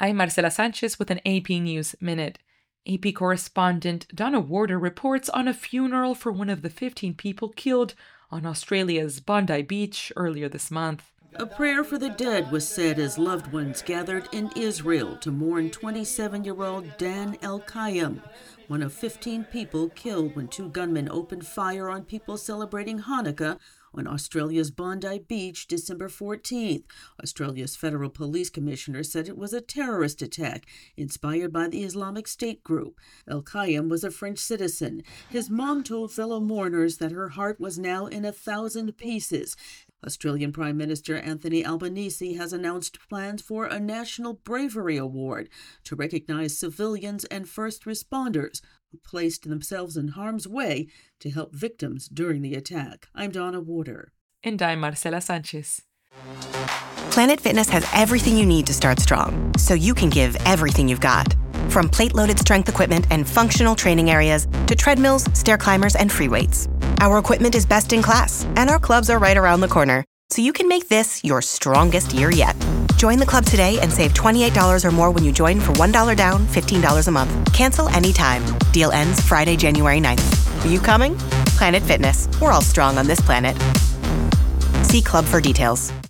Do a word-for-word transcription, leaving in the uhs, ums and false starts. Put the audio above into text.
I'm Marcela Sanchez with an A P News Minute. A P correspondent Donna Warder reports on a funeral for one of the fifteen people killed on Australia's Bondi Beach earlier this month. A prayer for the dead was said as loved ones gathered in Israel to mourn twenty-seven-year-old Dan El-Kayem, one of fifteen people killed when two gunmen opened fire on people celebrating Hanukkah on Australia's Bondi Beach December fourteenth. Australia's Federal Police Commissioner said it was a terrorist attack inspired by the Islamic State group. El-Kayem was a French citizen. His mom told fellow mourners that her heart was now in a thousand pieces. Australian Prime Minister Anthony Albanese has announced plans for a National Bravery Award to recognize civilians and first responders who placed themselves in harm's way to help victims during the attack. I'm Donna Warder. And I'm Marcela Sanchez. Planet Fitness has everything you need to start strong, so you can give everything you've got. From plate-loaded strength equipment and functional training areas to treadmills, stair climbers, and free weights. Our equipment is best in class, and our clubs are right around the corner, so you can make this your strongest year yet. Join the club today and save twenty-eight dollars or more when you join for one dollar down, fifteen dollars a month. Cancel anytime. Deal ends Friday, January ninth. Are you coming? Planet Fitness. We're all strong on this planet. See club for details.